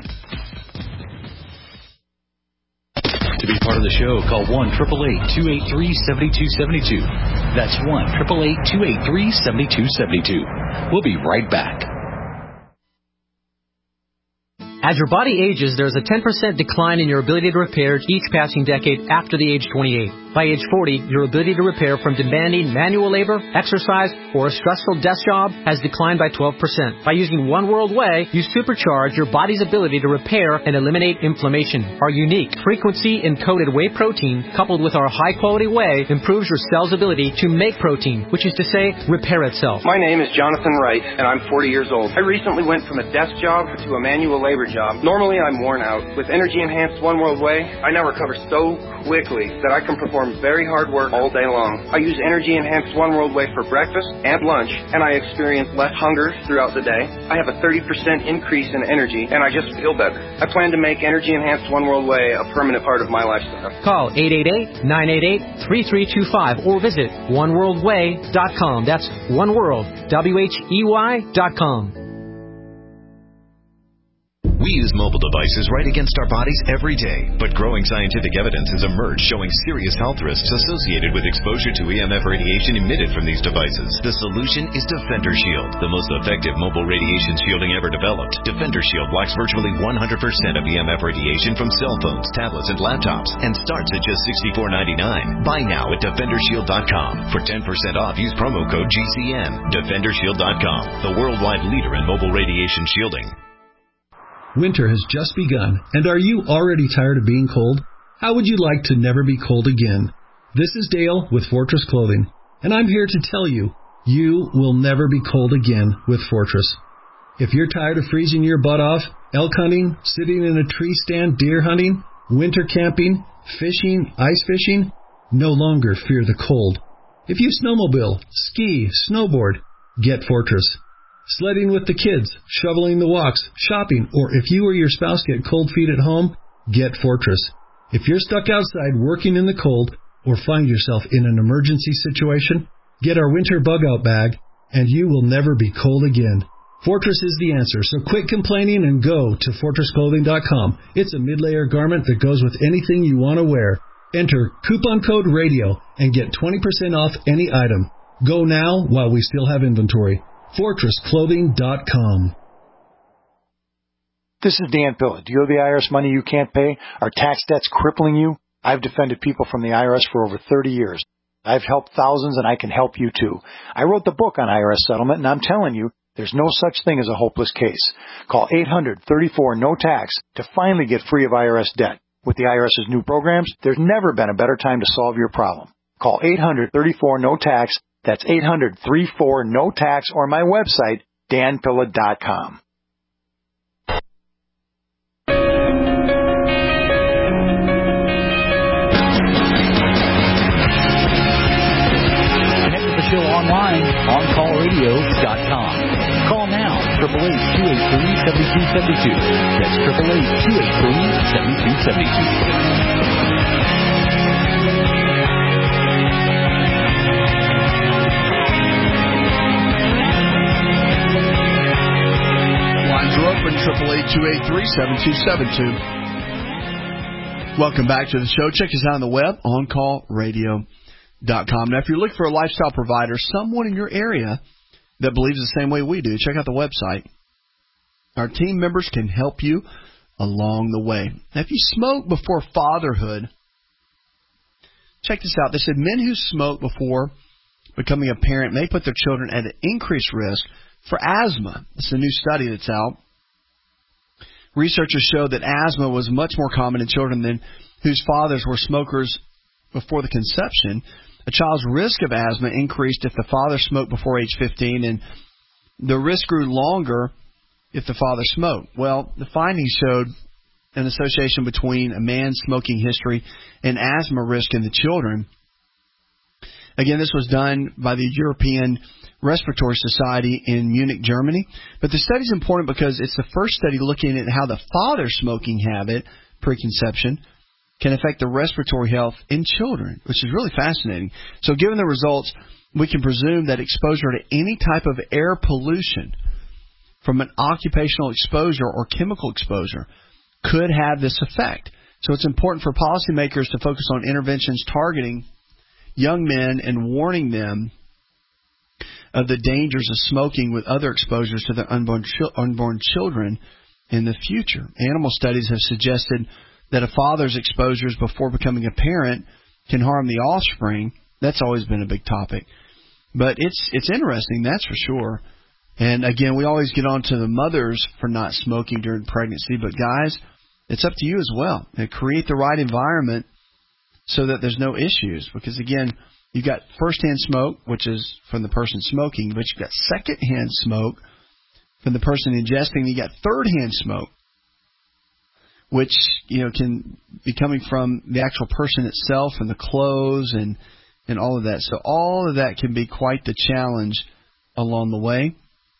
To be part of the show, call one eight eight eight, two eight three, seven two seven two. That's one eight eight eight, two eight three, seven two seven two. We'll be right back. As your body ages, there's a ten percent decline in your ability to repair each passing decade after the age twenty-eight. By age forty, your ability to repair from demanding manual labor, exercise, or a stressful desk job has declined by twelve percent. By using One World Whey, you supercharge your body's ability to repair and eliminate inflammation. Our unique frequency-encoded whey protein, coupled with our high-quality whey, improves your cell's ability to make protein, which is to say, repair itself. My name is Jonathan Wright, and I'm forty years old. I recently went from a desk job to a manual labor job. Normally, I'm worn out. With energy-enhanced One World Whey, I now recover so quickly that I can perform very hard work all day long. I use energy-enhanced One World Whey for breakfast and lunch, and I experience less hunger throughout the day. I have a thirty percent increase in energy, and I just feel better. I plan to make energy-enhanced One World Whey a permanent part of my lifestyle. Call eight eight eight, nine eight eight, three three two five or visit one world whey dot com. That's One World, W H E Y dot com. We use mobile devices right against our bodies every day, but growing scientific evidence has emerged showing serious health risks associated with exposure to E M F radiation emitted from these devices. The solution is Defender Shield, the most effective mobile radiation shielding ever developed. Defender Shield blocks virtually one hundred percent of E M F radiation from cell phones, tablets, and laptops, and starts at just sixty-four ninety-nine. Buy now at defender shield dot com. For ten percent off, use promo code G C N. defender shield dot com, the worldwide leader in mobile radiation shielding. Winter has just begun, and are you already tired of being cold? How would you like to never be cold again? This is Dale with Fortress Clothing, and I'm here to tell you, you will never be cold again with Fortress. If you're tired of freezing your butt off, elk hunting, sitting in a tree stand, deer hunting, winter camping, fishing, ice fishing, no longer fear the cold. If you snowmobile, ski, snowboard, get Fortress. Sledding with the kids, shoveling the walks, shopping, or if you or your spouse get cold feet at home, get Fortress. If you're stuck outside working in the cold or find yourself in an emergency situation, get our winter bug-out bag, and you will never be cold again. Fortress is the answer, so quit complaining and go to fortress clothing dot com. It's a mid-layer garment that goes with anything you want to wear. Enter coupon code RADIO and get twenty percent off any item. Go now while we still have inventory. fortress clothing dot com. This is Dan Pilla. Do you owe the I R S money you can't pay? Are tax debts crippling you? I've defended people from the I R S for over thirty years. I've helped thousands, and I can help you too. I wrote the book on I R S settlement, and I'm telling you, there's no such thing as a hopeless case. Call eight hundred, thirty-four, no tax to finally get free of I R S debt. With the IRS's new programs, there's never been a better time to solve your problem. Call eight hundred, thirty-four, no tax. That's eight hundred, thirty-four, no tax, or my website, dan pilla dot com. Connect with the show online, on call radio dot com. Call now, eight eight eight, two eight three, seven two seven two. That's eight eight eight, two eight three, seven two seven two. Open eight eight eight, two eight three, seven two seven two. Welcome back to the show. Check us out on the web, on call radio dot com. Now, if you're looking for a lifestyle provider, someone in your area that believes the same way we do, check out the website. Our team members can help you along the way. Now, if you smoke before fatherhood, check this out. They said men who smoke before becoming a parent may put their children at an increased risk for asthma. It's a new study that's out. Researchers showed that asthma was much more common in children than whose fathers were smokers before the conception. A child's risk of asthma increased if the father smoked before age fifteen, and the risk grew longer if the father smoked. Well, the findings showed an association between a man's smoking history and asthma risk in the children. Again, this was done by the European Respiratory Society in Munich, Germany. But the study is important because it's the first study looking at how the father's smoking habit, preconception, can affect the respiratory health in children, which is really fascinating. So given the results, we can presume that exposure to any type of air pollution from an occupational exposure or chemical exposure could have this effect. So it's important for policymakers to focus on interventions targeting young men and warning them of the dangers of smoking with other exposures to their unborn, unborn children in the future. Animal studies have suggested that a father's exposures before becoming a parent can harm the offspring. That's always been a big topic. But it's it's interesting, that's for sure. And again, we always get on to the mothers for not smoking during pregnancy, but guys, it's up to you as well. And create the right environment so that there's no issues. Because again, you got first-hand smoke, which is from the person smoking, but you've got second-hand smoke from the person ingesting. You got third-hand smoke, which you know can be coming from the actual person itself and the clothes and and all of that. So all of that can be quite the challenge along the way.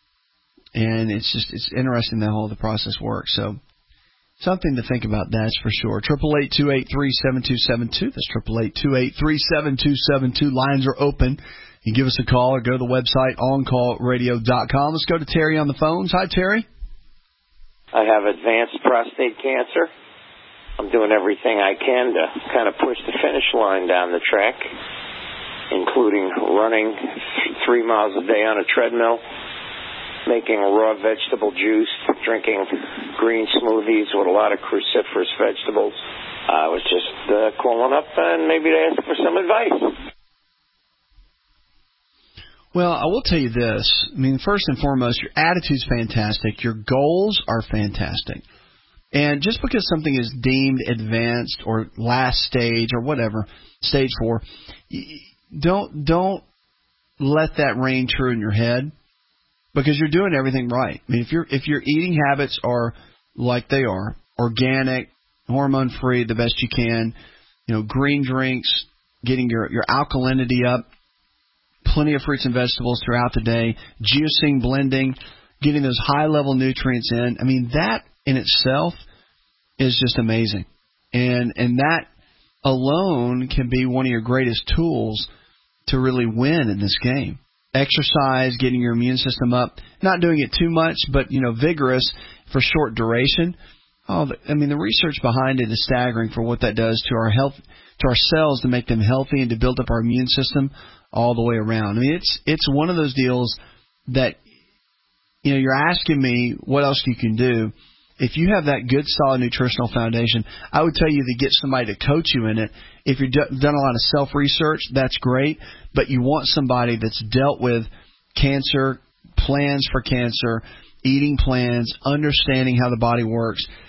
And it's just it's interesting that whole the process works. So something to think about, that's for sure. Triple eight two eight three seven two seven two. That's triple eight two eight three seven two seven two. Lines are open. You give us a call or go to the website on call radio dot com. Let's go to Terry on the phones. Hi, Terry. I have advanced prostate cancer. I'm doing everything I can to kind of push the finish line down the track, including running three miles a day on a treadmill, making raw vegetable juice, drinking green smoothies with a lot of cruciferous vegetables. I was just uh, calling up and maybe to ask for some advice. Well, I will tell you this. I mean, first and foremost, your attitude's fantastic. Your goals are fantastic. And just because something is deemed advanced or last stage or whatever, stage four, don't don't let that reign true in your head, because you're doing everything right. I mean, if your if your eating habits are like they are, organic, hormone free, the best you can, you know, green drinks, getting your your alkalinity up, plenty of fruits and vegetables throughout the day, juicing, blending, getting those high level nutrients in. I mean, that in itself is just amazing. And and that alone can be one of your greatest tools to really win in this game. Exercise, getting your immune system up, not doing it too much, but, you know, vigorous for short duration. Oh, I mean, the research behind it is staggering for what that does to our health, to our cells, to make them healthy and to build up our immune system all the way around. I mean, it's it's one of those deals that, you know, you're asking me what else you can do. If you have that good, solid nutritional foundation, I would tell you to get somebody to coach you in it. If you've done a lot of self-research, that's great, but you want somebody that's dealt with cancer, plans for cancer, eating plans, understanding how the body works.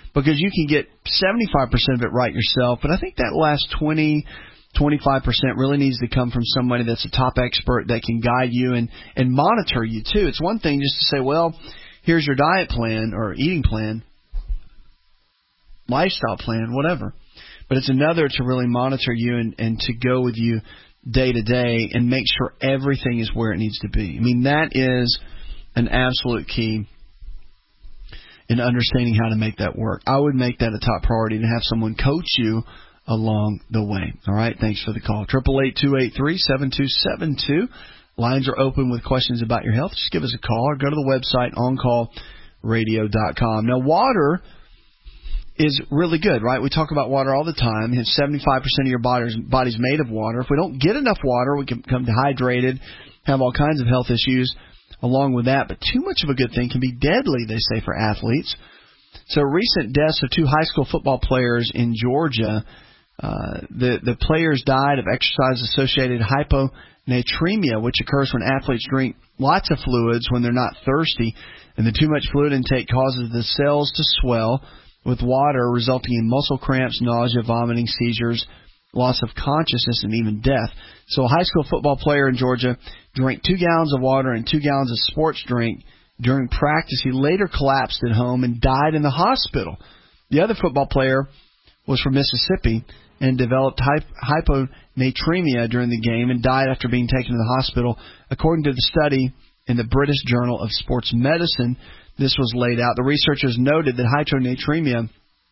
because you can get seventy-five percent of it right yourself. But I think that last twenty, twenty-five percent really needs to come from somebody that's a top expert that can guide you and, and monitor you, too. It's one thing just to say, well, here's your diet plan or eating plan, lifestyle plan, whatever. But it's another to really monitor you and, and to go with you day to day and make sure everything is where it needs to be. I mean, that is an absolute key in understanding how to make that work. I would make that a top priority to have someone coach you along the way. All right, thanks for the call. eight eight eight, two eight three, seven two seven two. Lines are open with questions about your health. Just give us a call or go to the website, on call radio dot com. Now, water is really good, right? We talk about water all the time. And seventy-five percent of your body's, body's made of water. If we don't get enough water, we can become dehydrated, have all kinds of health issues along with that. But too much of a good thing can be deadly, they say, for athletes. So recent deaths of two high school football players in Georgia, uh, the, the players died of exercise-associated hyponatremia, which occurs when athletes drink lots of fluids when they're not thirsty. And the too much fluid intake causes the cells to swell with water, resulting in muscle cramps, nausea, vomiting, seizures, loss of consciousness, and even death. So a high school football player in Georgia drank two gallons of water and two gallons of sports drink during practice. He later collapsed at home and died in the hospital. The other football player was from Mississippi and developed hyponatremia during the game and died after being taken to the hospital. According to the study in the British Journal of Sports Medicine, this was laid out. The researchers noted that hyponatremia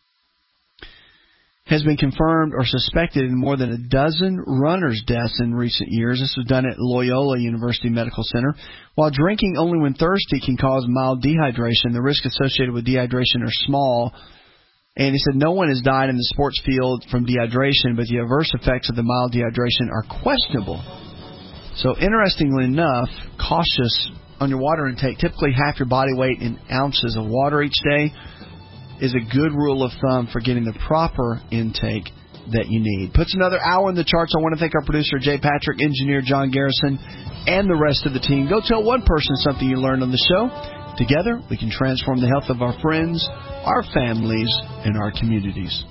has been confirmed or suspected in more than a dozen runners' deaths in recent years. This was done at Loyola University Medical Center. While drinking only when thirsty can cause mild dehydration, the risks associated with dehydration are small. And he said no one has died in the sports field from dehydration, but the adverse effects of the mild dehydration are questionable. So interestingly enough, cautious on your water intake. Typically half your body weight in ounces of water each day is a good rule of thumb for getting the proper intake that you need. Puts another hour in the charts. I want to thank our producer, Jay Patrick, engineer John Garrison, and the rest of the team. Go tell one person something you learned on the show. Together, we can transform the health of our friends, our families, and our communities.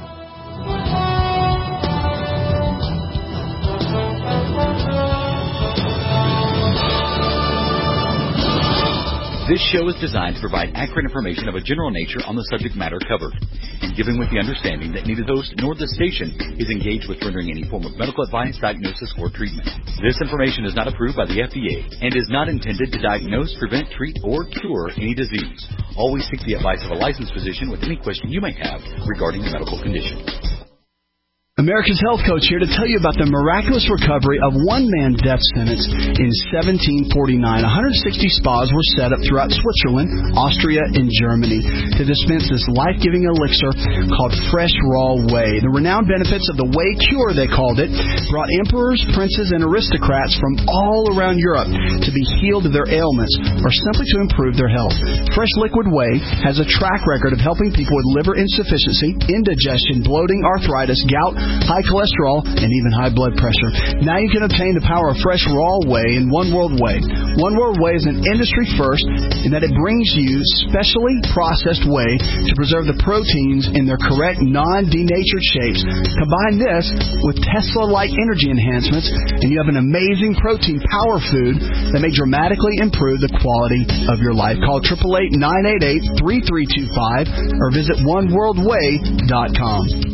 This show is designed to provide accurate information of a general nature on the subject matter covered, and given with the understanding that neither the host nor the station is engaged with rendering any form of medical advice, diagnosis, or treatment. This information is not approved by the F D A and is not intended to diagnose, prevent, treat, or cure any disease. Always seek the advice of a licensed physician with any question you may have regarding a medical condition. America's Health Coach here to tell you about the miraculous recovery of one man's death sentence in seventeen forty-nine. one hundred sixty spas were set up throughout Switzerland, Austria, and Germany to dispense this life-giving elixir called Fresh Raw Whey. The renowned benefits of the Whey Cure, they called it, brought emperors, princes, and aristocrats from all around Europe to be healed of their ailments or simply to improve their health. Fresh Liquid Whey has a track record of helping people with liver insufficiency, indigestion, bloating, arthritis, gout, high cholesterol, and even high blood pressure. Now you can obtain the power of Fresh Raw Whey in One World Whey. One World Whey is an industry first in that it brings you specially processed whey to preserve the proteins in their correct non-denatured shapes. Combine this with Tesla-like energy enhancements, and you have an amazing protein power food that may dramatically improve the quality of your life. Call eight eight eight, nine eight eight, three three two five or visit one world whey dot com.